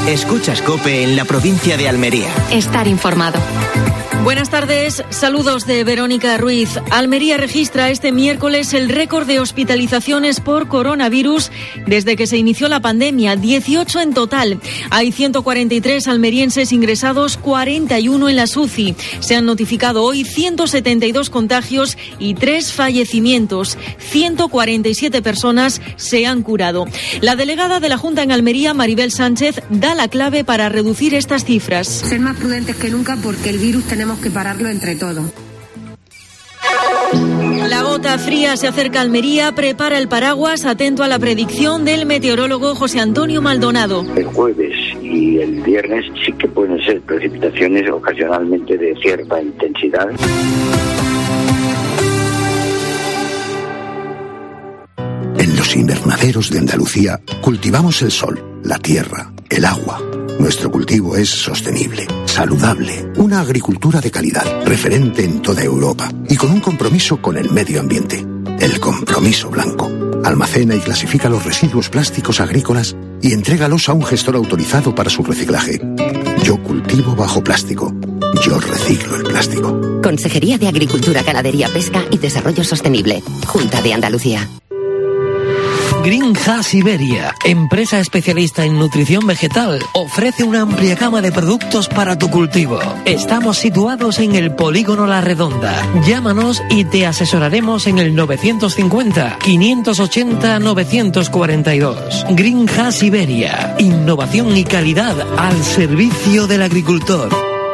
Escuchas COPE en la provincia de Almería. Estar informado. Buenas tardes, saludos de Verónica Ruiz. Almería registra este miércoles el récord de hospitalizaciones por coronavirus desde que se inició la pandemia, 18 en total. Hay 143 almerienses ingresados, 41 en la UCI. Se han notificado hoy 172 contagios y 3 fallecimientos. 147 personas se han curado. La delegada de la Junta en Almería, Maribel Sánchez, da la clave para reducir estas cifras. Ser más prudentes que nunca porque el virus tenemos que pararlo entre todos. La gota fría se acerca a Almería, prepara el paraguas, atento a la predicción del meteorólogo José Antonio Maldonado. El jueves y el viernes sí que pueden ser precipitaciones ocasionalmente de cierta intensidad. En los invernaderos de Andalucía cultivamos el sol, la tierra, el agua. Nuestro cultivo es sostenible, saludable, una agricultura de calidad, referente en toda Europa y con un compromiso con el medio ambiente. El Compromiso Blanco. Almacena y clasifica los residuos plásticos agrícolas y entrégalos a un gestor autorizado para su reciclaje. Yo cultivo bajo plástico. Yo reciclo el plástico. Consejería de Agricultura, Ganadería, Pesca y Desarrollo Sostenible. Junta de Andalucía. Granja Siberia, empresa especialista en nutrición vegetal, ofrece una amplia gama de productos para tu cultivo. Estamos situados en el Polígono La Redonda. Llámanos y te asesoraremos en el 950-580-942. Granja Siberia, innovación y calidad al servicio del agricultor.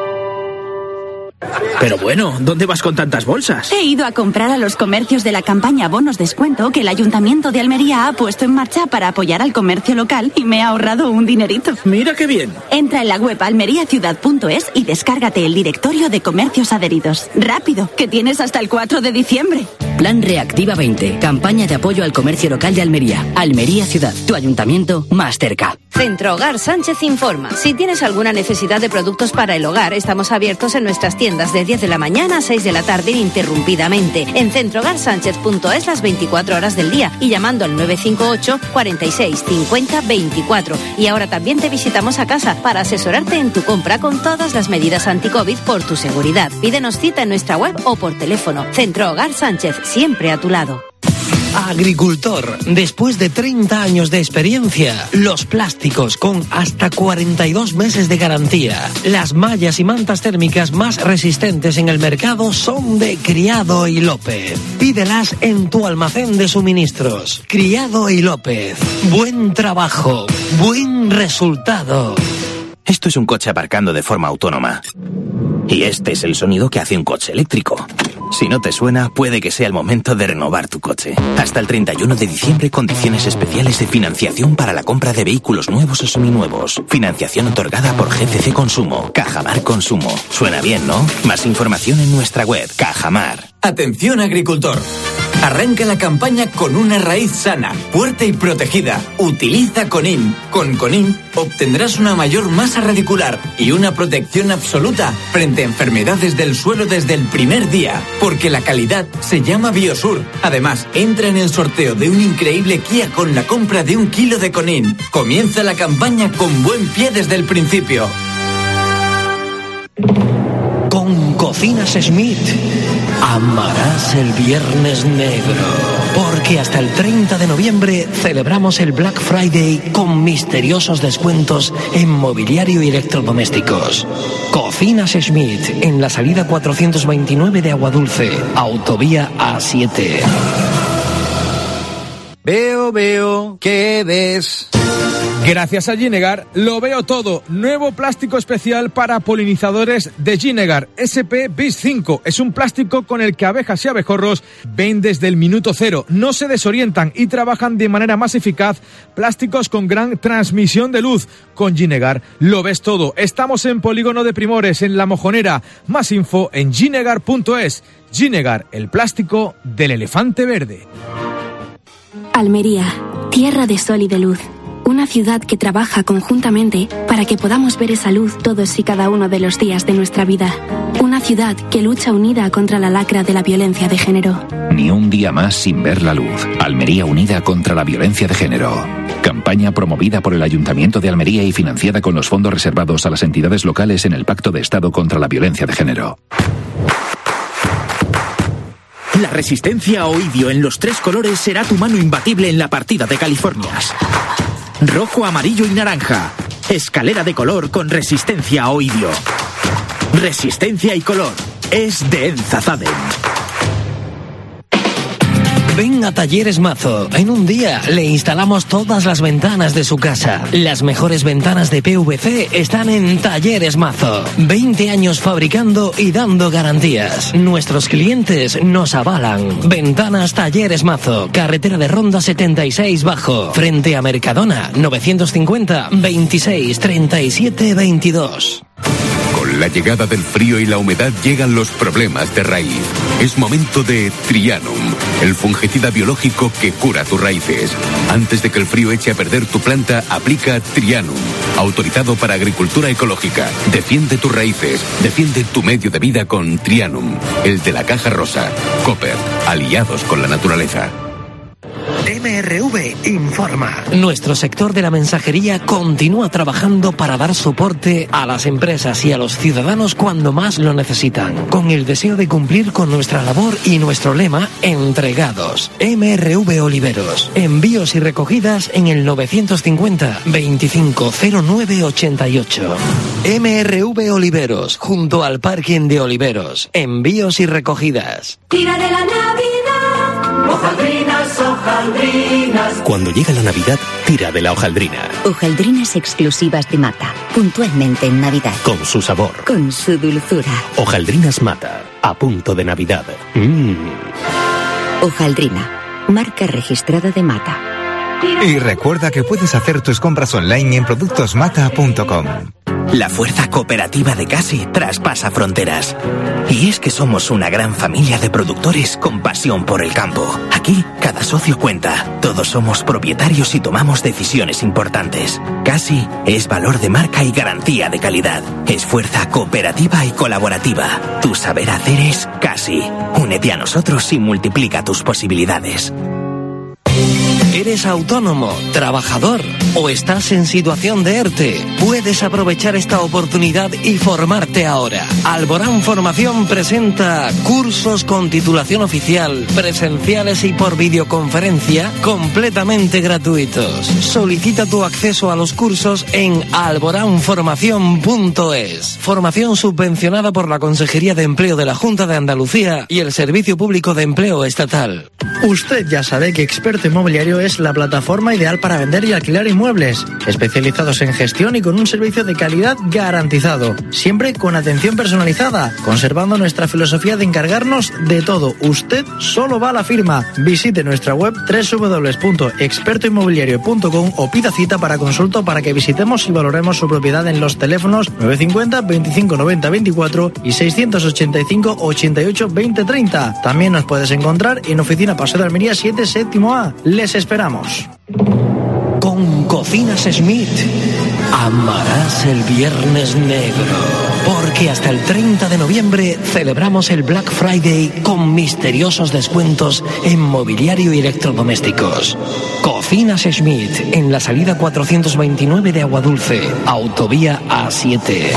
Pero bueno, ¿dónde vas con tantas bolsas? He ido a comprar a los comercios de la campaña Bonos Descuento que el Ayuntamiento de Almería ha puesto en marcha para apoyar al comercio local y me ha ahorrado un dinerito. ¡Mira qué bien! Entra en la web almeriaciudad.es y descárgate el directorio de comercios adheridos. ¡Rápido, que tienes hasta el 4 de diciembre! Plan Reactiva 20, campaña de apoyo al comercio local de Almería. Almería Ciudad, tu ayuntamiento más cerca. Centro Hogar Sánchez informa. Si tienes alguna necesidad de productos para el hogar, estamos abiertos en nuestras tiendas de 10 de la mañana a 6 de la tarde ininterrumpidamente. En centrohogarsánchez.es las 24 horas del día y llamando al 958 46 50 24. Y ahora también te visitamos a casa para asesorarte en tu compra con todas las medidas anti-COVID por tu seguridad. Pídenos cita en nuestra web o por teléfono. Centro Hogar Sánchez, siempre a tu lado. Agricultor, después de 30 años de experiencia, los plásticos con hasta 42 meses de garantía. Las mallas y mantas térmicas más resistentes en el mercado son de Criado y López. Pídelas en tu almacén de suministros. Criado y López. Buen trabajo, buen resultado. Esto es un coche aparcando de forma autónoma. Y este es el sonido que hace un coche eléctrico. Si no te suena, puede que sea el momento de renovar tu coche. Hasta el 31 de diciembre, condiciones especiales de financiación para la compra de vehículos nuevos o seminuevos. Financiación otorgada por GCC Consumo. Cajamar Consumo. Suena bien, ¿no? Más información en nuestra web, Cajamar. Atención, agricultor. Arranca la campaña con una raíz sana, fuerte y protegida. Utiliza Conin. Con Conin obtendrás una mayor masa radicular y una protección absoluta frente a enfermedades del suelo desde el primer día. Porque la calidad se llama Biosur. Además, entra en el sorteo de un increíble Kia con la compra de 1 kilo de Conin. Comienza la campaña con buen pie desde el principio. Con Cocinas Schmidt amarás el Viernes Negro, porque hasta el 30 de noviembre celebramos el Black Friday con misteriosos descuentos en mobiliario y electrodomésticos. Cocinas Schmidt, en la salida 429 de Aguadulce, autovía A7. Veo, ¿qué ves? Gracias a Ginegar lo veo todo. Nuevo plástico especial para polinizadores de Ginegar. SP Bis 5. Es un plástico con el que abejas y abejorros ven desde el minuto cero. No se desorientan y trabajan de manera más eficaz. Plásticos con gran transmisión de luz. Con Ginegar lo ves todo. Estamos en Polígono de Primores, en La Mojonera. Más info en ginegar.es. Ginegar, el plástico del elefante verde. Almería, tierra de sol y de luz. Una ciudad que trabaja conjuntamente para que podamos ver esa luz todos y cada uno de los días de nuestra vida. Una ciudad que lucha unida contra la lacra de la violencia de género. Ni un día más sin ver la luz. Almería unida contra la violencia de género. Campaña campaña promovida por el Ayuntamiento de Almería y financiada con los fondos reservados a las entidades locales en el Pacto de Estado contra la Violencia de Género. La resistencia a Oidio en los 3 colores será tu mano imbatible en la partida de Californias. Rojo, amarillo y naranja. Escalera de color con resistencia a Oidio. Resistencia y color. Es de Enzazaden. Ven a Talleres Mazo. En un día le instalamos todas las ventanas de su casa. Las mejores ventanas de PVC están en Talleres Mazo. 20 años fabricando y dando garantías. Nuestros clientes nos avalan. Ventanas Talleres Mazo. Carretera de Ronda 76 Bajo. Frente a Mercadona. 950 26 37 22. Con la llegada del frío y la humedad llegan los problemas de raíz. Es momento de Trianum, el fungicida biológico que cura tus raíces. Antes de que el frío eche a perder tu planta, aplica Trianum, autorizado para agricultura ecológica. Defiende tus raíces, defiende tu medio de vida con Trianum, el de la caja rosa. Cooper, aliados con la naturaleza. MRV informa. Nuestro sector de la mensajería continúa trabajando para dar soporte a las empresas y a los ciudadanos cuando más lo necesitan, con el deseo de cumplir con nuestra labor y nuestro lema, entregados. MRV Oliveros. Envíos y recogidas en el 950 2509 88. MRV Oliveros, junto al parking de Oliveros. Envíos y recogidas. Tira de la Navidad. Hojaldrinas, hojaldrinas. Cuando llega la Navidad, tira de la hojaldrina. Hojaldrinas exclusivas de Mata, puntualmente en Navidad. Con su sabor. Con su dulzura. Hojaldrinas Mata, a punto de Navidad. Hojaldrina, marca registrada de Mata. Y recuerda que puedes hacer tus compras online en productosmata.com. La fuerza cooperativa de Casi traspasa fronteras. Y es que somos una gran familia de productores con pasión por el campo. Aquí, cada socio cuenta. Todos somos propietarios y tomamos decisiones importantes. Casi es valor de marca y garantía de calidad. Es fuerza cooperativa y colaborativa. Tu saber hacer es Casi. Únete a nosotros y multiplica tus posibilidades. ¿Eres autónomo, trabajador o estás en situación de ERTE? Puedes aprovechar esta oportunidad y formarte ahora. Alborán Formación presenta cursos con titulación oficial, presenciales y por videoconferencia, completamente gratuitos. Solicita tu acceso a los cursos en alboránformación.es. Formación subvencionada por la Consejería de Empleo de la Junta de Andalucía y el Servicio Público de Empleo Estatal. Usted ya sabe que Experto Inmobiliario es la plataforma ideal para vender y alquilar inmuebles, especializados en gestión y con un servicio de calidad garantizado, siempre con atención personalizada, conservando nuestra filosofía de encargarnos de todo. Usted solo va a la firma. Visite nuestra web www.expertoinmobiliario.com o pida cita para consulta para que visitemos y valoremos su propiedad en los teléfonos 950 25 90 24 y 685 88 20 30. También nos puedes encontrar en Oficina Paseo de Almería 7 séptimo A. Les esperamos. Con Cocinas Schmidt amarás el Viernes Negro, porque hasta el 30 de noviembre celebramos el Black Friday con misteriosos descuentos en mobiliario y electrodomésticos. Cocinas Schmidt, en la salida 429 de Aguadulce, autovía A7.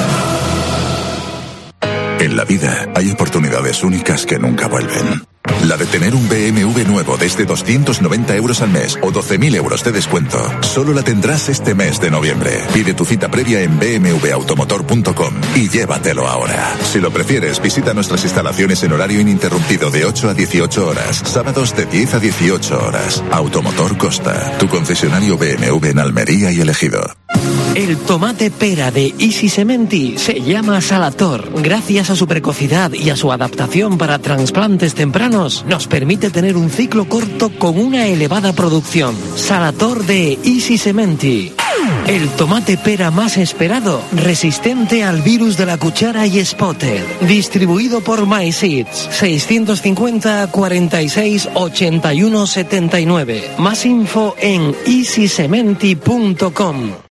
En la vida hay oportunidades únicas que nunca vuelven. La de tener un BMW nuevo desde 290 euros al mes o 12.000 euros de descuento. Solo la tendrás este mes de noviembre. Pide tu cita previa en bmwautomotor.com y llévatelo ahora. Si lo prefieres, visita nuestras instalaciones en horario ininterrumpido de 8 a 18 horas. Sábados de 10 a 18 horas. Automotor Costa, tu concesionario BMW en Almería y Ejido. El tomate pera de Easy Sementi se llama Salator. Gracias a su precocidad y a su adaptación para trasplantes tempranos, nos permite tener un ciclo corto con una elevada producción. Salator de Easy Sementi. El tomate pera más esperado, resistente al virus de la cuchara y Spotted. Distribuido por MySeeds. 650 46 81 79. Más info en easysementi.com.